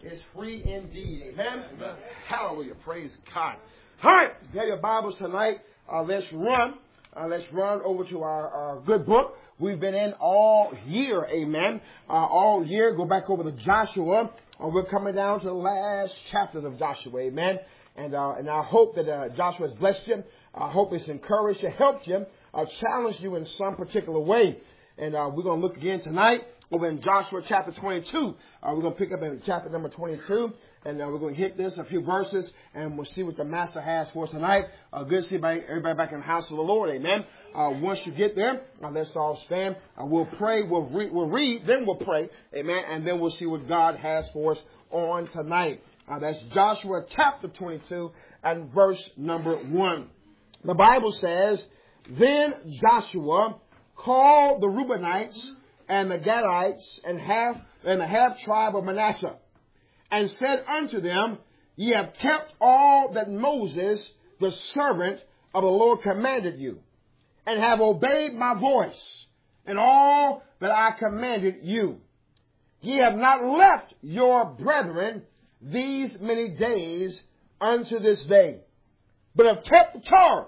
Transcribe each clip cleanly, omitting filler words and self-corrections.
is free indeed. Amen? Amen. Hallelujah. Praise God. All right. If you have your Bibles tonight, let's run. Let's run over to our good book. We've been in all year. Amen. All year. Go back over to Joshua. We're coming down to the last chapter of Joshua. Amen. And I hope that Joshua has blessed you. I hope it's encouraged you, helped you, challenged you in some particular way. And we're going to look again tonight over in Joshua chapter 22. We're going to pick up in chapter number 22. And we're going to hit this, a few verses, and we'll see what the Master has for us tonight. Good to see everybody back in the house of the Lord. Amen. Once you get there, let's all stand. We'll pray. We'll read, then we'll pray. Amen. And then we'll see what God has for us on tonight. That's Joshua chapter 22 and verse number 1. The Bible says, Then Joshua called the Reubenites and the Gadites and the half tribe of Manasseh, and said unto them, Ye have kept all that Moses, the servant of the Lord, commanded you, and have obeyed my voice in all that I commanded you. Ye have not left your brethren these many days unto this day, but have kept the charge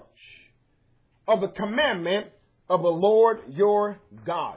of the commandment of the Lord your God.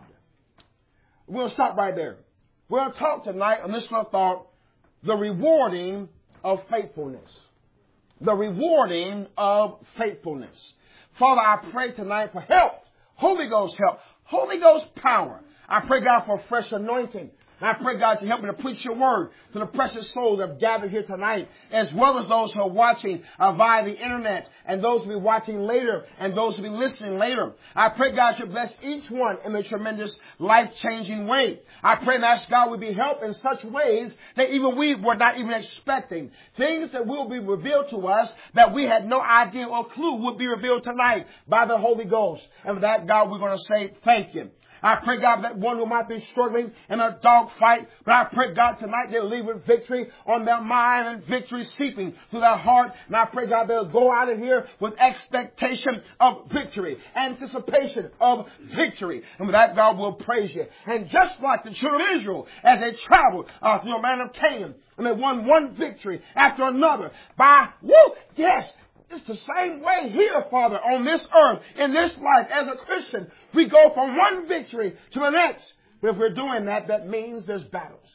We'll stop right there. We'll talk tonight on this one thought, the rewarding of faithfulness. The rewarding of faithfulness. Father, I pray tonight for help. Holy Ghost help. Holy Ghost power. I pray, God, for a fresh anointing. And I pray, God, to help me to preach your word to the precious souls that have gathered here tonight, as well as those who are watching via the internet, and those who will be watching later, and those who will be listening later. I pray, God, to bless each one in a tremendous, life-changing way. I pray and ask God would be helped in such ways that even we were not even expecting. Things that will be revealed to us that we had no idea or clue would be revealed tonight by the Holy Ghost. And for that, God, we're going to say thank you. I pray, God, that one who might be struggling in a dog fight, but I pray, God, tonight they'll leave with victory on their mind and victory seeping through their heart. And I pray, God, they'll go out of here with expectation of victory, anticipation of victory. And with that, God will praise you. And just like the children of Israel, as they traveled through the land of Canaan, and they won one victory after another by, yes, it's the same way here, Father, on this earth, in this life, as a Christian. We go from one victory to the next. But if we're doing that, that means there's battles.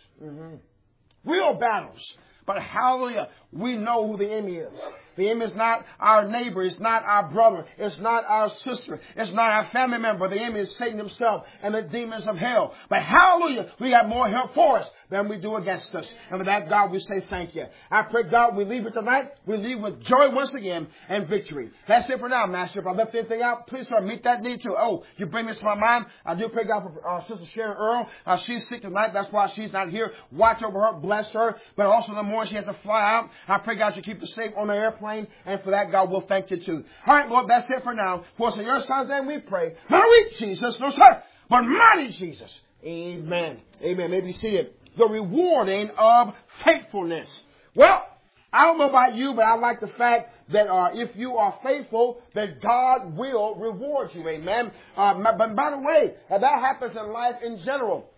Real battles. But hallelujah, we know who the enemy is. The enemy is not our neighbor. It's not our brother. It's not our sister. It's not our family member. The enemy is Satan himself and the demons of hell. But hallelujah, we got more help for us than we do against us. And with that, God, we say thank you. I pray, God, we leave it tonight. We leave with joy once again and victory. That's it for now, Master. If I left anything out, please, sir, meet that need too. Oh, you bring this to my mind. I do pray, God, for Sister Sharon Earl. She's sick tonight. That's why she's not here. Watch over her. Bless her. But also in the morning she has to fly out. I pray, God, you keep her safe on the airplane. And for that, God will thank you too. All right, Lord, that's it for now. For us in your son's name we pray. Not weak Jesus, no sir, but mighty Jesus. Amen. Amen. Maybe see it. The rewarding of faithfulness. Well, I don't know about you, but I like the fact that if you are faithful, that God will reward you. Amen. But by the way, that happens in life in general.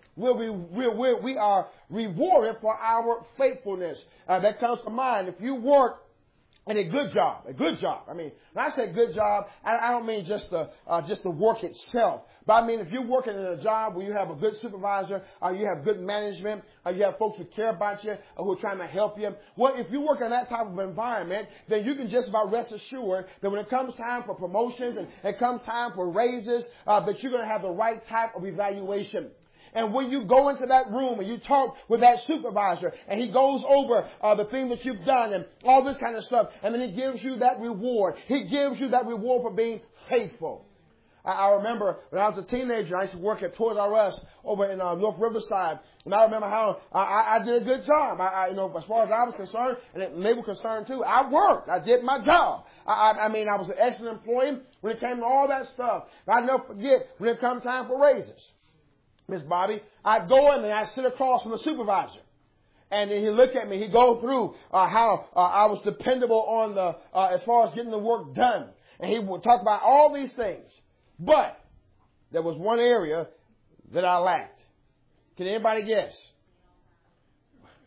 We are rewarded for our faithfulness. That comes to mind. If you work and a good job. I mean, when I say good job, I don't mean just the work itself. But I mean, if you're working in a job where you have a good supervisor, you have good management, you have folks who care about you, who are trying to help you. Well, if you work in that type of environment, then you can just about rest assured that when it comes time for promotions and it comes time for raises, that you're going to have the right type of evaluation. And when you go into that room and you talk with that supervisor and he goes over the thing that you've done and all this kind of stuff, and then he gives you that reward. He gives you that reward for being faithful. I remember when I was a teenager, I used to work at Toys R Us over in North Riverside. And I remember how I did a good job. As far as I was concerned, and they were concerned too, I worked. I did my job. I was an excellent employee when it came to all that stuff. But I'll never forget when it comes time for raises. Miss Bobby, I'd go in and I'd sit across from the supervisor. And then he'd look at me. He'd go through how I was dependable on as far as getting the work done. And he would talk about all these things. But there was one area that I lacked. Can anybody guess?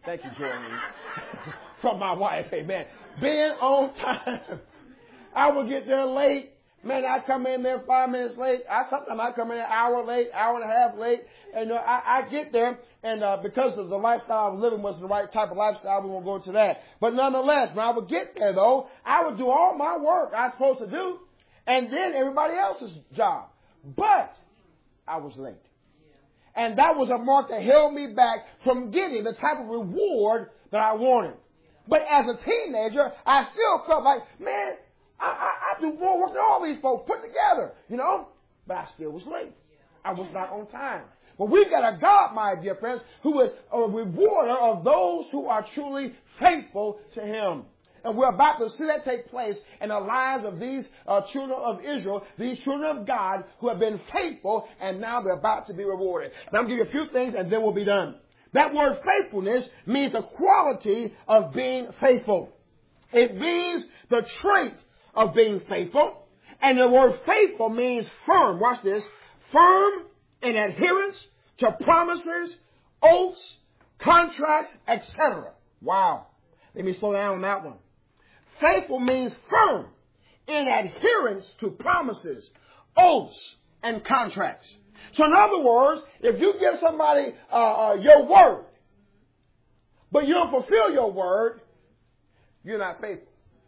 Thank you, Jordan. From my wife, amen. Being on time. I would get there late. Man, I come in there 5 minutes late. Sometimes I come in an hour late, hour and a half late. And I get there, and because of the lifestyle I was living was the right type of lifestyle, we won't go into that. But nonetheless, when I would get there, though, I would do all my work I was supposed to do, and then everybody else's job. But I was late. And that was a mark that held me back from getting the type of reward that I wanted. But as a teenager, I still felt like, man, I do more work than all these folks put together, you know. But I still was late. I was not on time. But we've got a God, my dear friends, who is a rewarder of those who are truly faithful to Him. And we're about to see that take place in the lives of these children of Israel, these children of God who have been faithful, and now they're about to be rewarded. And I'm going to give you a few things, and then we'll be done. That word faithfulness means the quality of being faithful. It means the trait of being faithful. And the word faithful means firm. Watch this. Firm in adherence to promises, oaths, contracts, etc. Wow. Let me slow down on that one. Faithful means firm in adherence to promises, oaths, and contracts. So in other words, if you give somebody your word, but you don't fulfill your word, you're not faithful.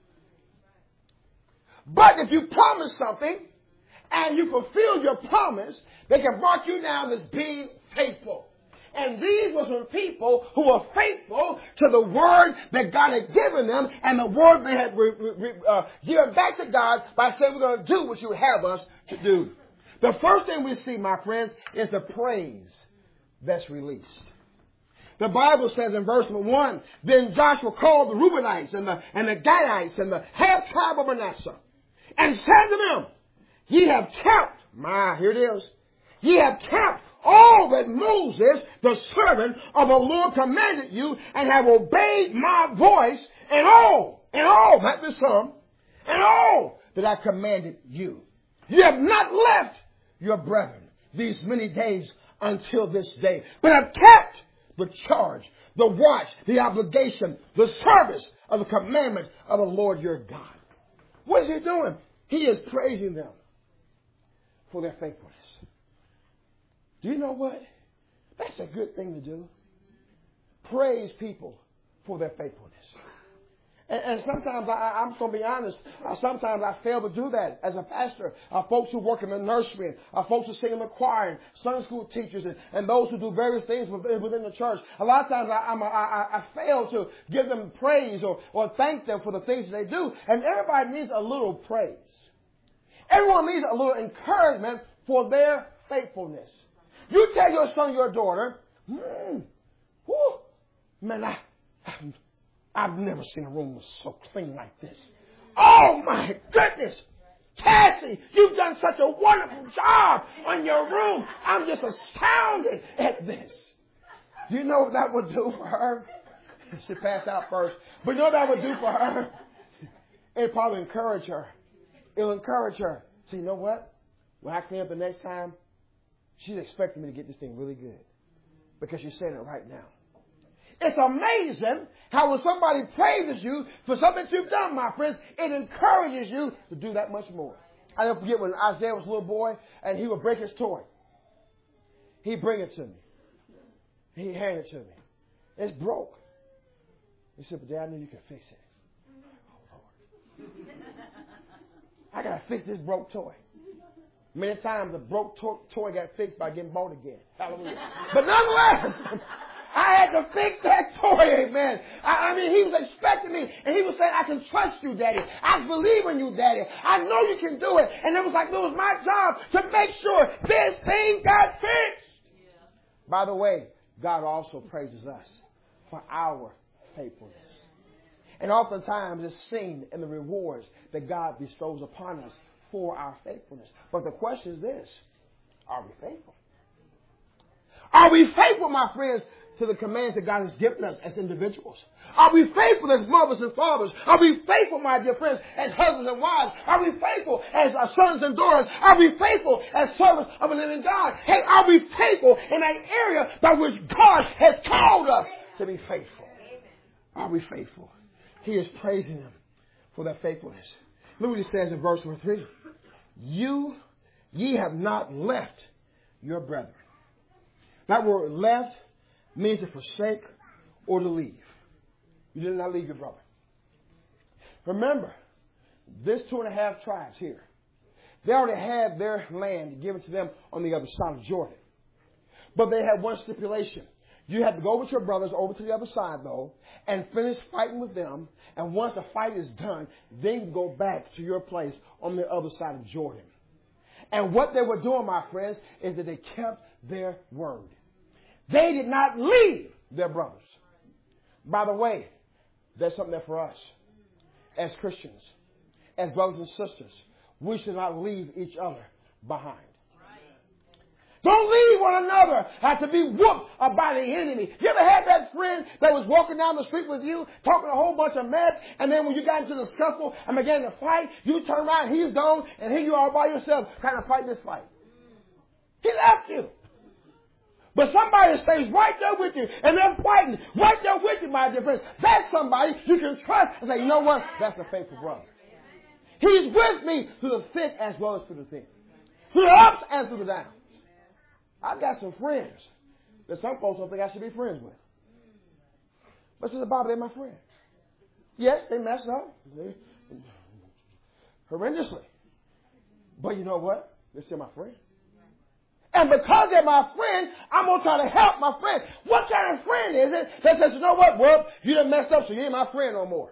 But if you promise something and you fulfill your promise, they can mark you down as being faithful. And these were some people who were faithful to the word that God had given them and the word they had given back to God by saying, we're going to do what you have us to do. The first thing we see, my friends, is the praise that's released. The Bible says in verse 1, then Joshua called the Reubenites and the Gadites and the half tribe of Manasseh and said to them, ye have kept, here it is, ye have kept all that Moses, the servant of the Lord, commanded you, and have obeyed my voice in all, not this some, in all that I commanded you. You have not left your brethren these many days until this day, but have kept the charge, the watch, the obligation, the service of the commandment of the Lord your God. What is he doing? He is praising them for their faithfulness. Do you know what? That's a good thing to do. Praise people for their faithfulness. And sometimes, I'm going to be honest, sometimes I fail to do that as a pastor. Folks who work in the nursery, folks who sing in the choir, and Sunday school teachers, and those who do various things within the church. A lot of times I fail to give them praise or thank them for the things that they do. And everybody needs a little praise. Everyone needs a little encouragement for their faithfulness. You tell your son or your daughter, man, I've never seen a room so clean like this. Oh, my goodness. Cassie, you've done such a wonderful job on your room. I'm just astounded at this. Do you know what that would do for her? She passed out first. But you know what that would do for her? It'll probably encourage her. It'll encourage her. So you know what? When I clean up the next time, she's expecting me to get this thing really good. Because she's saying it right now. It's amazing how when somebody praises you for something that you've done, my friends, it encourages you to do that much more. I never forget when Isaiah was a little boy and he would break his toy. He'd bring it to me. He'd hand it to me. It's broke. He said, but Dad, I know you can fix it. Oh, Lord. I got to fix this broke toy. Many times the broke toy got fixed by getting bought again. Hallelujah. But nonetheless, I had to fix that toy, amen. I mean, he was expecting me, and he was saying, I can trust you, Daddy. I believe in you, Daddy. I know you can do it. And it was like, it was my job to make sure this thing got fixed. Yeah. By the way, God also praises us for our faithfulness. And oftentimes it's seen in the rewards that God bestows upon us for our faithfulness. But the question is this, are we faithful? Are we faithful, my friends, to the commands that God has given us as individuals? Are we faithful as mothers and fathers? Are we faithful, my dear friends, as husbands and wives? Are we faithful as sons and daughters? Are we faithful as servants of a living God? Hey, are we faithful in that area by which God has called us to be faithful? Are we faithful? He is praising them for their faithfulness. Look what he says in verse number 3. Ye have not left your brethren. That word left means to forsake or to leave. You did not leave your brother. Remember, this 2.5 tribes here, they already had their land given to them on the other side of Jordan. But they had one stipulation. You had to go with your brothers over to the other side, though, and finish fighting with them. And once the fight is done, then go back to your place on the other side of Jordan. And what they were doing, my friends, is that they kept their word. They did not leave their brothers. By the way, there's something there for us. As Christians, as brothers and sisters, we should not leave each other behind. Don't leave one another to be whooped by the enemy. You ever had that friend that was walking down the street with you, talking a whole bunch of mess, and then when you got into the scuffle and began to fight, you turn around, he's gone, and here you are by yourself trying to fight this fight. He left you. But somebody stays right there with you, and they're fighting right there with you, my dear friends. That's somebody you can trust and say, you know what? That's a faithful brother. He's with me through the thick as well as through the thin. Through the ups and through the downs. I've got some friends that some folks don't think I should be friends with. But since the Bible, they're my friend. Yes, they messed up. Horrendously. But you know what? They're still my friend. And because they're my friend, I'm going to try to help my friend. What kind of friend is it that says, you know what? Well, you done messed up, so you ain't my friend no more.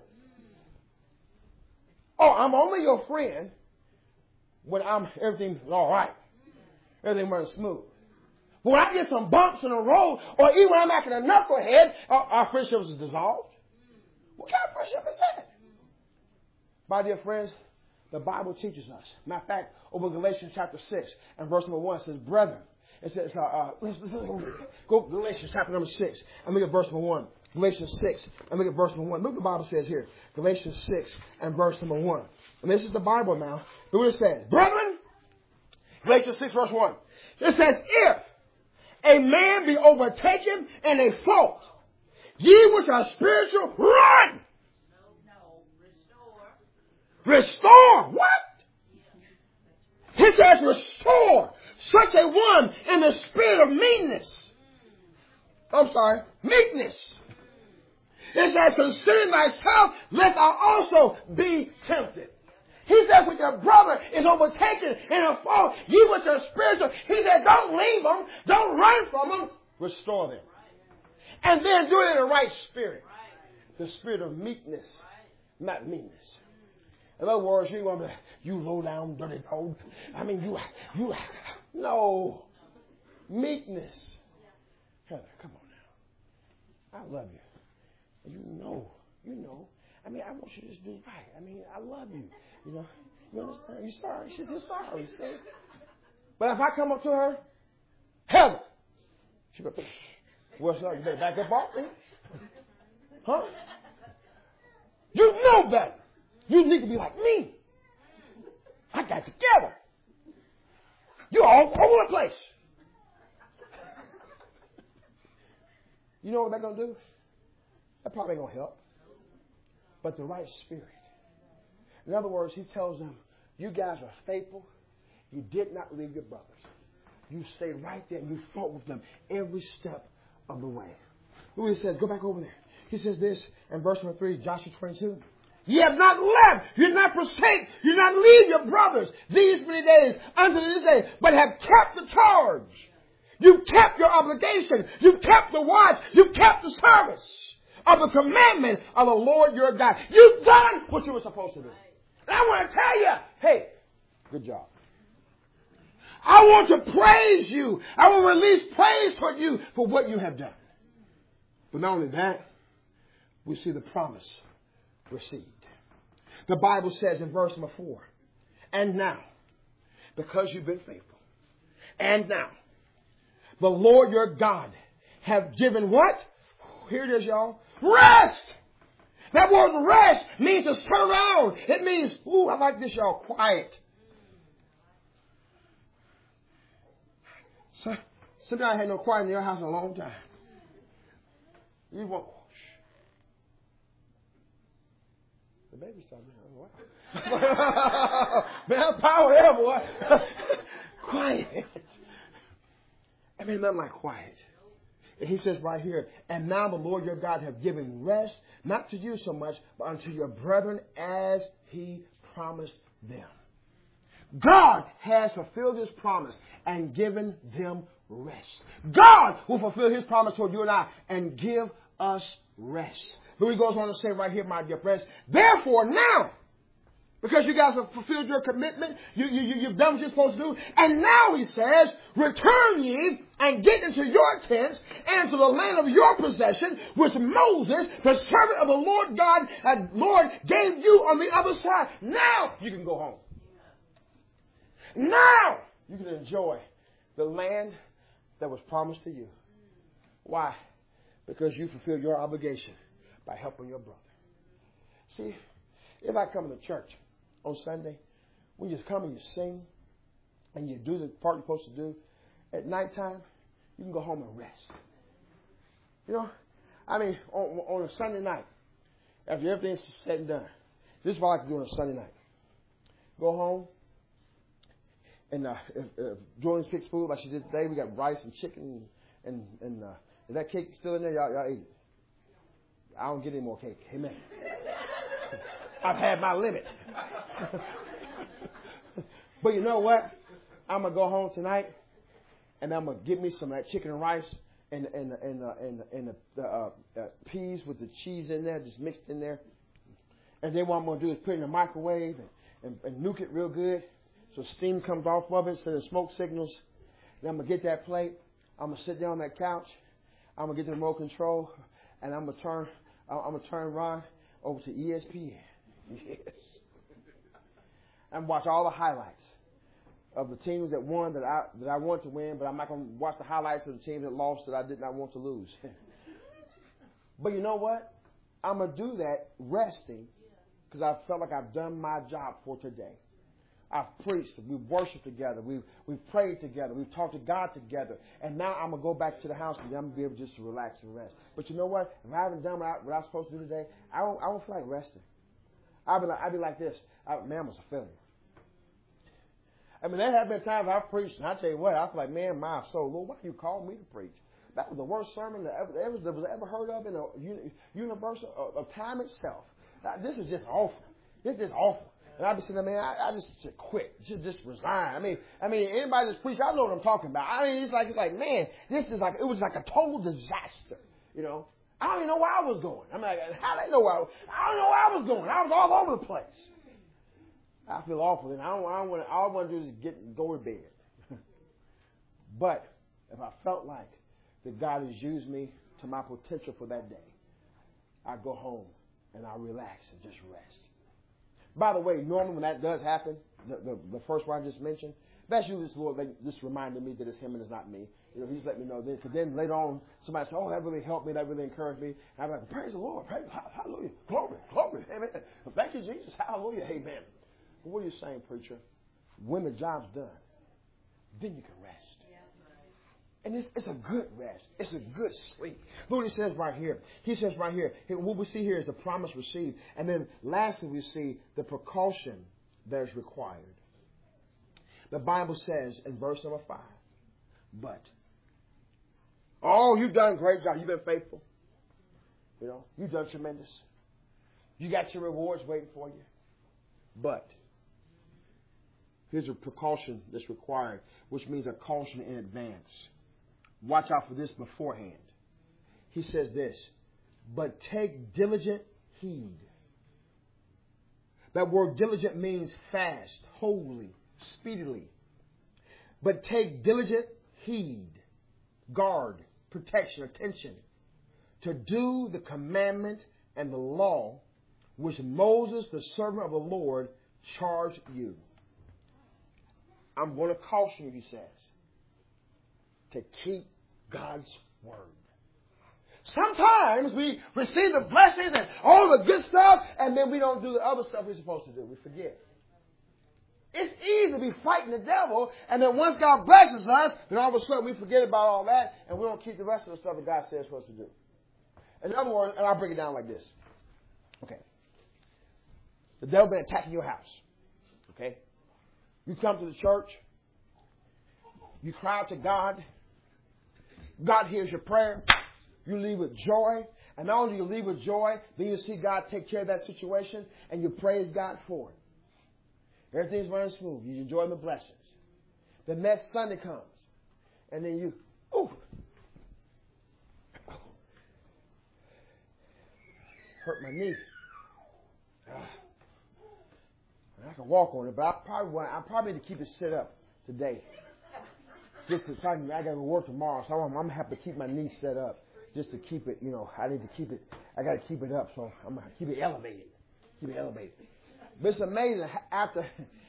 Oh, I'm only your friend when everything's all right. Everything runs smooth. But when I get some bumps in the road, or even when I'm acting a knucklehead, our friendship is dissolved. What kind of friendship is that? My dear friends, the Bible teaches us. Matter of fact, over Galatians chapter 6 and verse number 1 says, brethren. It says, go to Galatians chapter number 6 and look at verse number 1. Galatians 6 and look at verse number 1. Look what the Bible says here. Galatians 6 and verse number 1. And this is the Bible now. Look what it says. Brethren, Galatians 6 verse 1. It says, if a man be overtaken in a fault, ye which are spiritual, run. Restore. What? He says restore such a one in the spirit of meekness. Meekness. It says, consider thyself, lest thou also be tempted. He says, when your brother is overtaken in a fault, ye which are spiritual, he said, don't leave them, don't run from them, restore them. And then do it in the right spirit. The spirit of meekness, not meanness. In other words, you want to, you low down, dirty dog. I mean, no. Meekness. Heather, come on now. I love you. You know. I mean, I want you to just do right. I mean, I love you. You understand? You're sorry. She said sorry. See? But if I come up to her, Heather, she goes, what's up? You better back up off me. Huh? You know better. You need to be like me. I got together. You're all over the place. You know what they're going to do? That probably ain't going to help. But the right spirit. In other words, he tells them, you guys are faithful. You did not leave your brothers. You stayed right there and you fought with them every step of the way. Look what he says. Go back over there. He says this in verse number 3, Joshua 22. Ye have not left, you did not forsake, you did not leave your brothers these many days unto this day, but have kept the charge. You kept your obligation. You kept the watch. You kept the service of the commandment of the Lord your God. You've done what you were supposed to do. And I want to tell you, hey, good job. I want to praise you. I will release praise for you for what you have done. But not only that, we see the promise received. The Bible says in verse number 4, and now, because you've been faithful, and now, the Lord your God have given what? Here it is, y'all. Rest! That word rest means to sit around. It means, ooh, I like this, y'all, quiet. So, sometimes I had no quiet in your house in a long time. You want, The baby started. Oh, wow. Man, I'm power there, boy. Quiet. I mean, nothing like quiet. And he says right here, and now the Lord your God have given rest, not to you so much, but unto your brethren as he promised them. God has fulfilled his promise and given them rest. God will fulfill his promise toward you and I and give us rest. But he goes on to say right here, my dear friends, therefore now, because you guys have fulfilled your commitment, you've done what you're supposed to do, and now he says, return ye and get into your tents and to the land of your possession, which Moses, the servant of the Lord God, Lord, gave you on the other side. Now you can go home. Now you can enjoy the land that was promised to you. Why? Because you fulfilled your obligation by helping your brother. See, if I come to church on Sunday, when you come and you sing and you do the part you're supposed to do, at nighttime, you can go home and rest. You know, I mean, on a Sunday night, after everything's said and done, this is what I like to do on a Sunday night. Go home. And if Jordan picks food like she did today, we got rice and chicken and is that cake still in there? Y'all eat it. I don't get any more cake. Amen. I've had my limit. But you know what? I'm gonna go home tonight and I'm gonna get me some of that chicken and rice and the peas with the cheese in there, just mixed in there. And then what I'm gonna do is put it in the microwave and nuke it real good. So steam comes off of it, so the smoke signals. Then I'm going to get that plate. I'm going to sit down on that couch. I'm going to get the remote control. And I'm going to turn Ron over to ESPN. Yes. And watch all the highlights of the teams that won that I want to win, but I'm not going to watch the highlights of the teams that lost that I did not want to lose. But you know what? I'm going to do that resting because I felt like I've done my job for today. I've preached, we've worshiped together, we've prayed together, we've talked to God together, and now I'm going to go back to the house and I'm going to be able just to relax and rest. But you know what? If I haven't done what I'm supposed to do today, I won't feel like resting. I'll be like this. Man, I was a failure. I mean, there have been times I've preached, and I tell you what, I feel like, man, my soul, Lord, why you called me to preach? That was the worst sermon that was ever heard of in the universe of time itself. This is just awful. This is just awful. And I'd be saying, man, I just should quit. Just resign. I mean, anybody that's preached, I know what I'm talking about. I mean, it's like, man, it was like a total disaster. You know, I don't even know where I was going. I'm like, how they know where I don't know where I was going. I was all over the place. I feel awful, and all I want to do is go to bed. But if I felt like that God has used me to my potential for that day, I go home and I relax and just rest. By the way, normally when that does happen, the first one I just mentioned, that's usually this Lord just reminded me that it's Him and it's not me. You know, He's let me know. Because then later on, somebody said, "Oh, that really helped me. That really encouraged me." And I'm like, "Praise the Lord, praise, hallelujah, glory, amen. Thank you, Jesus, hallelujah, amen." But what are you saying, preacher? When the job's done, then you can rest. And it's a good rest. It's a good sleep. Look what he says right here. He says right here, what we see here is the promise received. And then lastly, we see the precaution that is required. The Bible says in verse number 5, but, oh, you've done a great job. You've been faithful. You know, you've done tremendous. You got your rewards waiting for you. But here's a precaution that's required, which means a caution in advance. Watch out for this beforehand. He says this, but take diligent heed. That word diligent means fast, wholly, speedily. But take diligent heed, guard, protection, attention, to do the commandment and the law which Moses, the servant of the Lord, charged you. I'm going to caution you, he says, to keep God's word. Sometimes we receive the blessings and all the good stuff, and then we don't do the other stuff we're supposed to do. We forget. It's easy to be fighting the devil, and then once God blesses us, then all of a sudden we forget about all that, and we don't keep the rest of the stuff that God says for us to do. In other words, and I'll break it down like this. Okay. The devil been attacking your house. Okay? You come to the church. You cry out to God. God hears your prayer. You leave with joy. And not only do you leave with joy, then you see God take care of that situation and you praise God for it. Everything's running smooth. You enjoy the blessings. The next Sunday comes. And then you, hurt my knee. I can walk on it, but I probably need to keep it set up today. Just to try, I got to work tomorrow, so I'm going to have to keep my knee set up just to keep it, I need to keep it, I got to keep it up, so I'm going to keep it elevated. But it's amazing after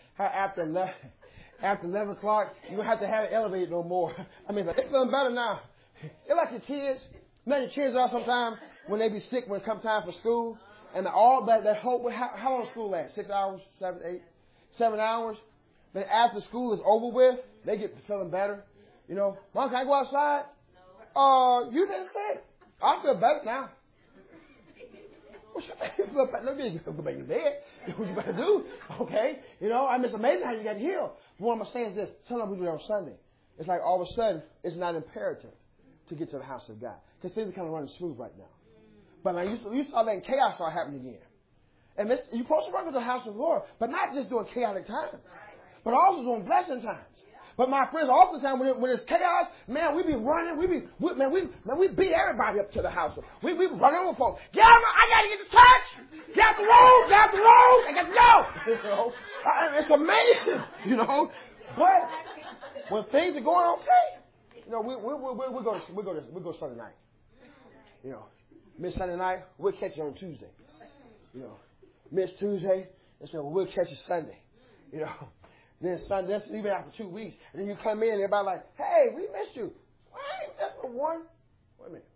11 o'clock, you don't have to have it elevated no more. I mean, it's feeling better now. It's like your kids. Now your kids are sometimes when they be sick when it comes time for school. And all that whole, how long school lasts? 6 hours, 7, 8, 7 hours. Then after school is over with, they get to feeling better. Mom, can I go outside? You didn't say it. I feel better now. What you feel better? Let me go back to bed. What you better do? Okay. It's amazing how you get healed. What I'm saying is this. Sometimes we do it on Sunday. It's like all of a sudden, it's not imperative to get to the house of God. Because things are kind of running smooth right now. But now you start letting chaos start happening again. And you're supposed to run to the house of the Lord, but not just during chaotic times, but also during blessing times. But my friends, oftentimes when it's chaos, man, we be running, we beat everybody up to the house. We run over folks. Get out! I gotta get to church. Get out the road. I got to go. It's amazing, But when things are going okay, we go Sunday night. Miss Sunday night, we'll catch you on Tuesday. Miss Tuesday, and so we'll catch you Sunday. Then Sunday, that's even after 2 weeks. And then you come in and everybody like, hey, we missed you. What? That's the one. Wait a minute.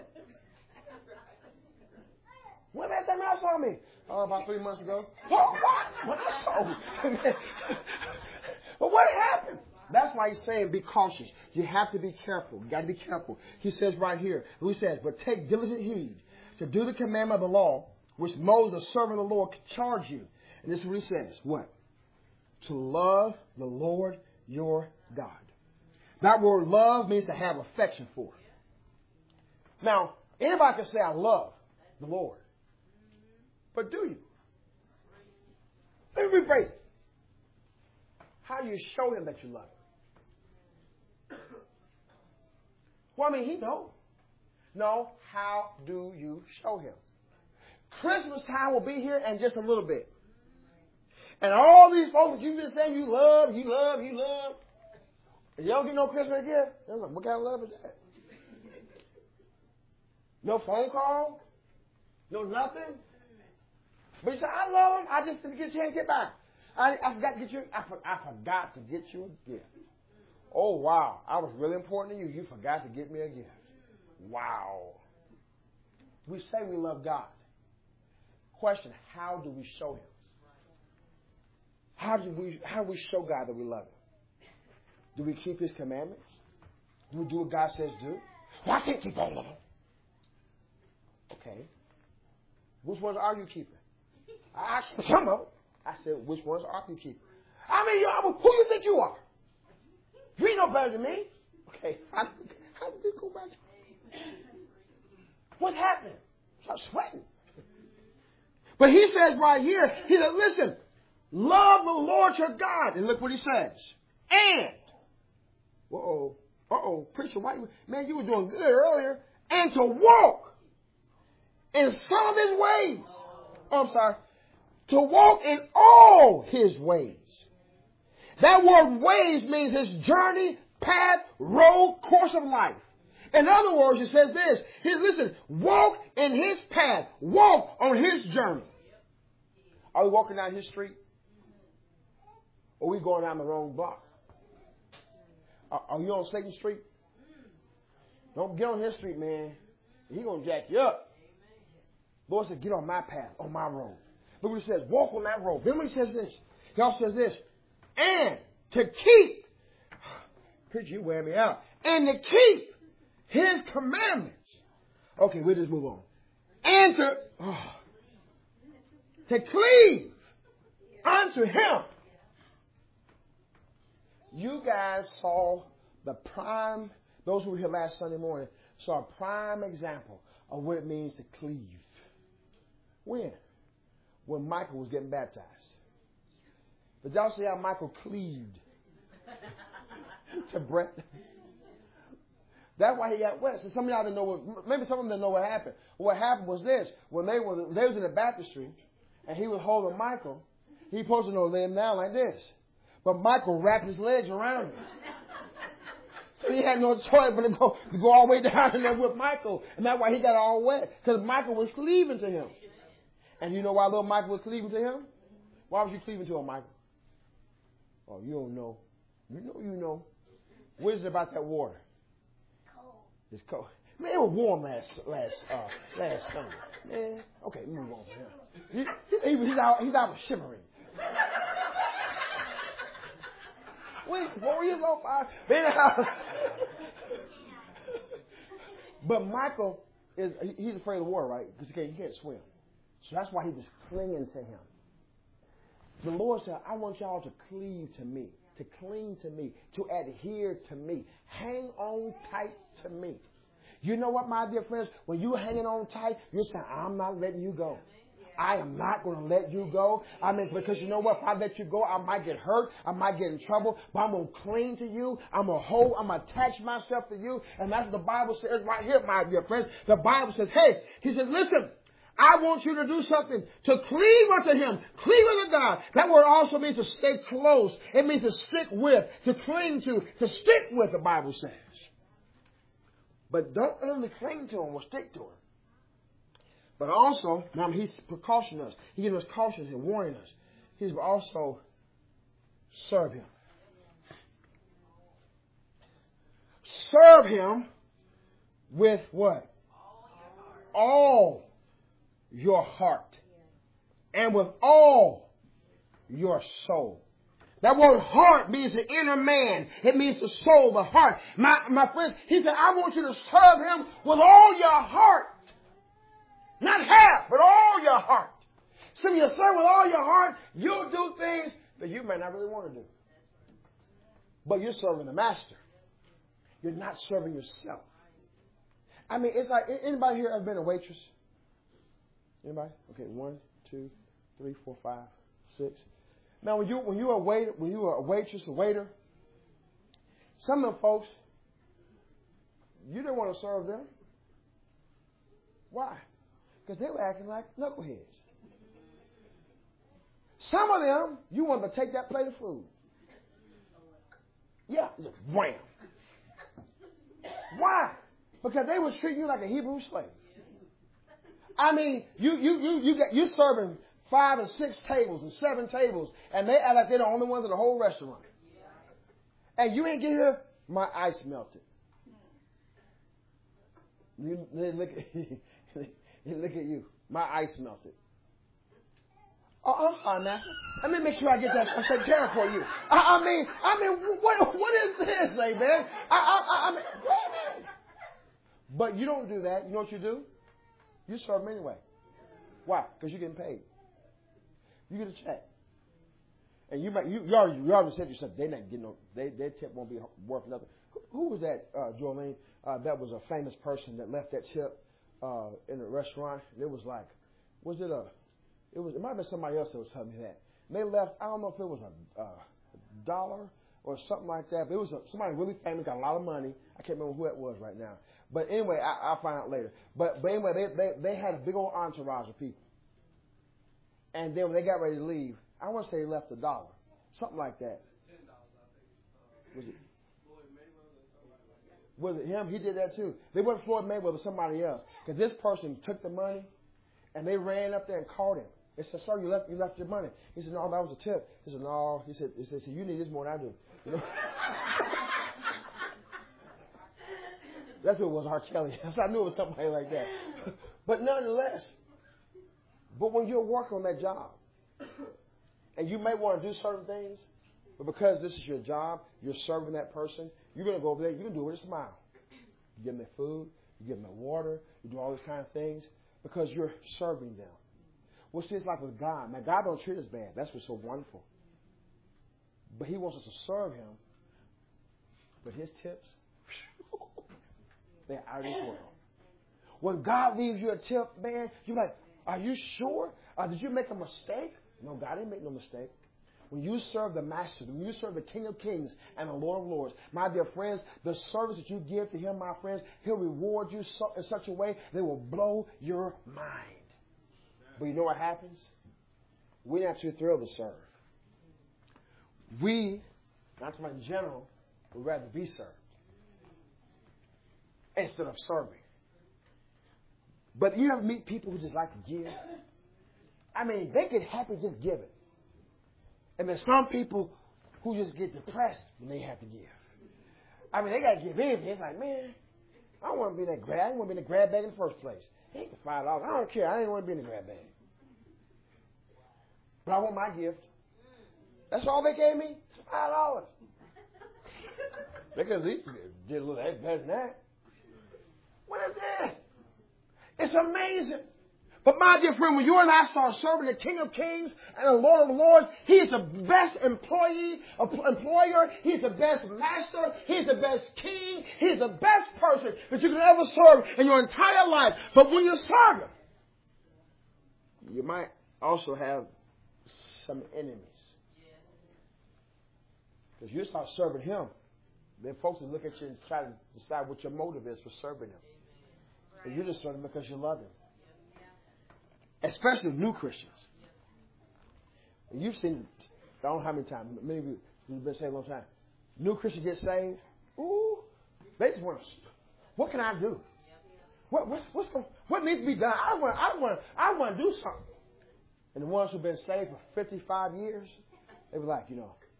When last time y'all saw me? About 3 months ago. What? But what happened? That's why he's saying be cautious. You have to be careful. You got to be careful. He says right here, he says, but take diligent heed to do the commandment of the law, which Moses, the servant of the Lord, charged you. And this is what he says. What? To love the Lord your God. That word love means to have affection for. Now, anybody can say, I love the Lord. But do you? Let me rephrase it. How do you show him that you love him? Well, he knows. No, how do you show him? Christmas time will be here in just a little bit. And all these folks that you've been saying you love, and you don't get no Christmas gift, they're like, what kind of love is that? No phone call? No nothing? But you say, I love him, I just didn't get a chance to get back. I forgot to get you. I forgot to get you a gift. Oh wow! I was really important to you. You forgot to get me a gift. Wow. We say we love God. Question: how do we show Him? How do we show God that we love Him? Do we keep His commandments? Do we do what God says do? Well, I can't keep all of them. Okay. Which ones are you keeping? I asked some of them. I said, which ones are you keeping? Who you think you are? You ain't no better than me. Okay, how did this go back? What's happening? Start sweating. But he says right here, he said, listen, love the Lord your God. And look what he says. And, preacher, man, you were doing good earlier. And to walk in some of his ways. Oh, I'm sorry. To walk in all his ways. That word ways means his journey, path, road, course of life. In other words, it says this. Listen, walk in his path. Walk on his journey. Are we walking down his street? Or are we going down the wrong block? Are you on 2nd Street? Don't get on his street, man. He's going to jack you up. Lord said, get on my path, on my road. Look what he says, walk on that road. Then when he says this, he also says this, and to keep, preacher, you wear me out, and to keep his commandments. Okay, we'll just move on. And to cleave Unto him. You guys saw the prime, those who were here last Sunday morning, saw a prime example of what it means to cleave. When? When Michael was getting baptized. But y'all see how Michael cleaved to Brett? That's why he got wet. So some of y'all didn't know what, maybe some of them didn't know what happened. What happened was this. When they was in the baptistry and he was holding Michael, he supposed to lay him down like this. But Michael wrapped his legs around him. So he had no choice but to go all the way down in there with Michael. And that's why he got all wet. Because Michael was cleaving to him. And you know why little Michael was cleaving to him? Why was you cleaving to him, Michael? Oh, you don't know. You know. What is it about that water? It's cold. Man, it was warm last summer. Man, okay, move on. Yeah. He's out shivering. Wait, 4 years old, 5. But Michael he's afraid of the water, right? Because he can't swim. So that's why he was clinging to him. The Lord said, I want y'all to cleave to me, to cling to me, to adhere to me. Hang on tight to me. You know what, my dear friends? When you're hanging on tight, you're saying, I'm not letting you go. I am not going to let you go. I mean, because you know what? If I let you go, I might get hurt. I might get in trouble. But I'm going to cling to you. I'm going to attach myself to you. And that's what the Bible says right here, my dear friends. The Bible says, hey, he says, listen, I want you to do something to cleave unto him. Cleave unto God. That word also means to stay close. It means to stick with, to cling to stick with, the Bible says. But don't only cling to him or stick to him. But also, now he's precautioning us. He's giving us cautions and warning us. He's also serve him. Serve him with what? All your heart. And with all your soul. That word heart means the inner man. It means the soul, the heart. My friends, he said, I want you to serve him with all your heart. Not half, but all your heart. So you serve with all your heart, you'll do things that you may not really want to do. But you're serving the master. You're not serving yourself. I mean, it's like, anybody here ever been a waitress? Anybody? Okay, 1, 2, 3, 4, 5, 6. Now, when you're a waitress, a waiter, some of them folks, you didn't want to serve them. Why? Because they were acting like knuckleheads. Some of them, you wanted to take that plate of food. Yeah, just wham. Why? Because they were treating you like a Hebrew slave. I mean, you're serving 5 and 6 tables and 7 tables, and they act like they're the only ones in the whole restaurant. And you ain't get here, my ice melted. Look at you. My ice melted. Oh, I'm sorry now. Let me make sure I get that taken care of for you. I mean, what is this, amen? I mean, wait a minute. But you don't do that. You know what you do? You serve them anyway. Why? Because you're getting paid. You get a check. And you already said to yourself, they're not getting their tip won't be worth nothing. Who was that, Jolene? That was a famous person that left that tip in a restaurant. And it was like, it might have been somebody else that was telling me that. And they left, I don't know if it was a $1 or something like that, but it was somebody really famous, got a lot of money. I can't remember who it was right now. But anyway, I'll find out later. But anyway, they had a big old entourage of people. And then when they got ready to leave, I want to say they left $1, something like that. $10, I think. Was it him? He did that too. They wasn't Floyd Mayweather, somebody else. Because this person took the money, and they ran up there and caught him. They said, "Sir, you left your money." He said, "No, that was a tip." He said, "No." He said, "You need this more than I do." You know? That's what it was, R. Kelly. So I knew it was somebody like that. But nonetheless, when you're working on that job, and you may want to do certain things, but because this is your job, you're serving that person, you're going to go over there, you're going to do it with a smile. You give them their food, you give them their water, you do all these kind of things because you're serving them. Well, see, it's like with God. Now, God don't treat us bad. That's what's so wonderful. But He wants us to serve Him. But His tips, they're out of this world. When God leaves you a tip, man, you're like, are you sure? Did you make a mistake? No, God didn't make no mistake. When you serve the Master, when you serve the King of Kings and the Lord of Lords, my dear friends, the service that you give to Him, my friends, He'll reward you in such a way that will blow your mind. But you know what happens? We're not too thrilled to serve. We, not to my general, would rather be served instead of serving. But you ever meet people who just like to give? I mean, they get happy just giving. And there's some people who just get depressed when they have to give. I mean, they got to give anything. It's like, man, I don't want to be in that grab. I didn't want to be in the grab bag in the first place. It ain't $5. I don't care. I didn't want to be in the grab bag. But I want my gift. That's all they gave me? $5. They could at least did a little better than that. What is that? It's amazing. But my dear friend, when you and I start serving the King of Kings and the Lord of Lords, He is the best employer. He's the best master. He's the best king. He's the best person that you can ever serve in your entire life. But when you serve Him, you might also have some enemies. Because you start serving Him, then folks will look at you and try to decide what your motive is for serving Him. And you just serve Him because you love Him. Especially new Christians. And you've seen, I don't know how many times, many of you have been saved a long time. New Christians get saved. Ooh, they just want to, what can I do? What needs to be done? I want to do something. And the ones who've been saved for 55 years, they were like,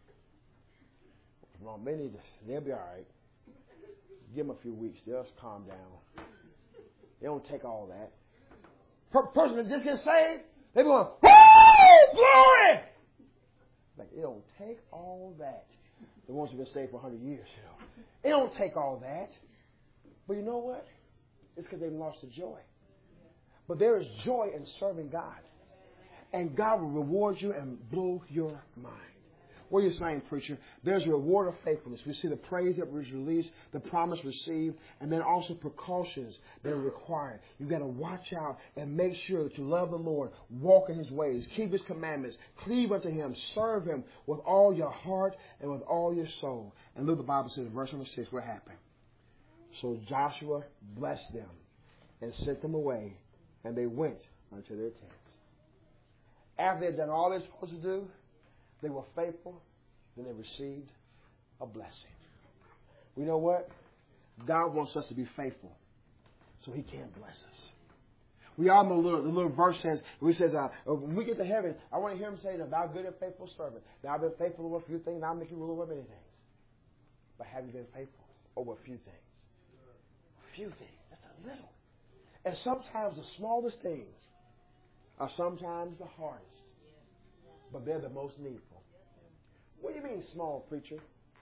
well, they'll be all right. Give them a few weeks. They'll just calm down. They don't take all that. Person that just gets saved, they be going, woo, glory! Like, it don't take all that. The ones who've been saved for 100 years, It don't take all that. But you know what? It's because they've lost the joy. But there is joy in serving God. And God will reward you and blow your mind. What are you saying, preacher? There's a reward of faithfulness. We see the praise that was released, the promise received, and then also precautions that are required. You've got to watch out and make sure that you love the Lord, walk in His ways, keep His commandments, cleave unto Him, serve Him with all your heart and with all your soul. And look, the Bible says in verse number 6, what happened? So Joshua blessed them and sent them away, and they went unto their tents. After they had done all they're supposed to do, they were faithful, then they received a blessing. You know what? God wants us to be faithful so He can bless us. We all know the little verse says, when we get to heaven, I want to hear Him say, thou good and faithful servant. Thou have been faithful over a few things, I'll make you rule over many things. But have you been faithful over a few things? A few things. That's a little. And sometimes the smallest things are sometimes the hardest. But they're the most needful. What do you mean small, preacher?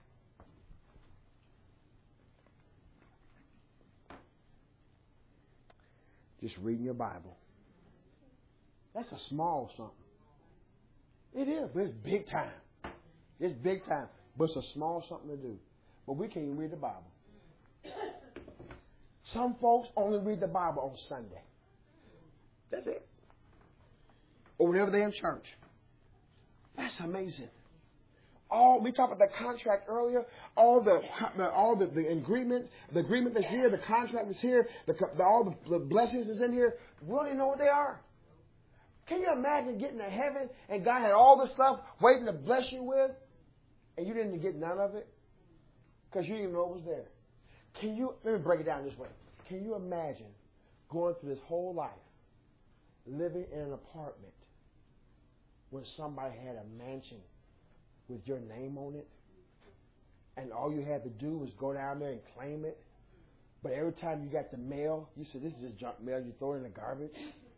Just reading your Bible. That's a small something. It is, but it's big time. It's big time. But it's a small something to do. But we can't even read the Bible. Some folks only read the Bible on Sunday. That's it. Or whenever they're in church. That's amazing. We talked about the contract earlier. All the agreement, the agreement that's here, the contract that's here, all the blessings that's in here. We don't even know what they are. Can you imagine getting to heaven and God had all this stuff waiting to bless you with, and you didn't get none of it because you didn't even know it was there? Let me break it down this way. Can you imagine going through this whole life, living in an apartment, when somebody had a mansion with your name on it, and all you had to do was go down there and claim it, but every time you got the mail, you said, this is just junk mail, you throw it in the garbage.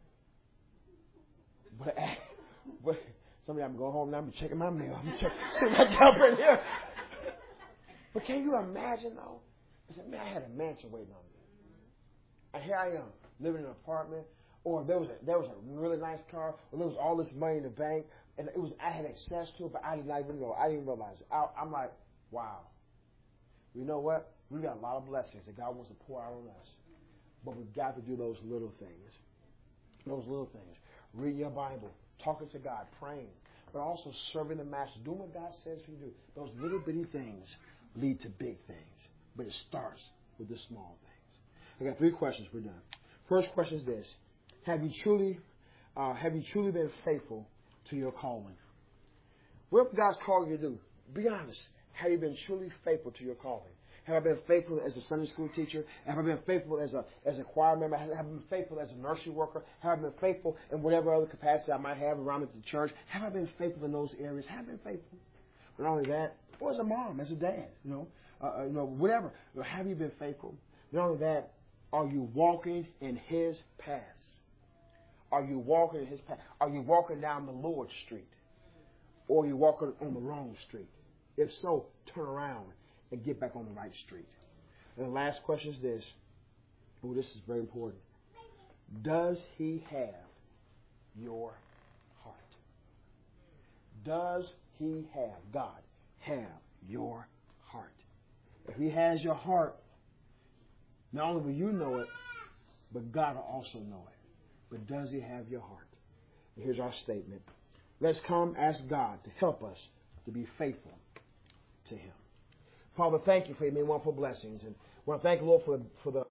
But somebody, I'm going home now, I'm checking my mail, I'm checking my jump in here. But can you imagine, though? I said, man, I had a mansion waiting on me. And here I am, living in an apartment. Or there was a really nice car, or there was all this money in the bank, and I had access to it, but I did not even know. I didn't realize it. I'm like, wow. You know what? We've got a lot of blessings that God wants to pour out on us. But we've got to do those little things. Those little things. Reading your Bible, talking to God, praying, but also serving the Master, doing what God says for you to do. Those little bitty things lead to big things. But it starts with the small things. I got 3 questions. We're done. First question is this. Have you truly been faithful to your calling? Whatever God's called you to do, be honest. Have you been truly faithful to your calling? Have I been faithful as a Sunday school teacher? Have I been faithful as a choir member? Have I been faithful as a nursery worker? Have I been faithful in whatever other capacity I might have around at the church? Have I been faithful in those areas? Have I been faithful? But not only that, or as a mom, as a dad, whatever. Have you been faithful? Not only that, are you walking in His paths? Are you walking in His path? Are you walking down the Lord's street? Or are you walking on the wrong street? If so, turn around and get back on the right street. And the last question is this. Oh, this is very important. Does He have your heart? Does He have, God, have your heart? If He has your heart, not only will you know it, but God will also know it. But does He have your heart? And here's our statement. Let's come ask God to help us to be faithful to Him. Father, thank you for your many wonderful blessings. And I want to thank you, Lord, for the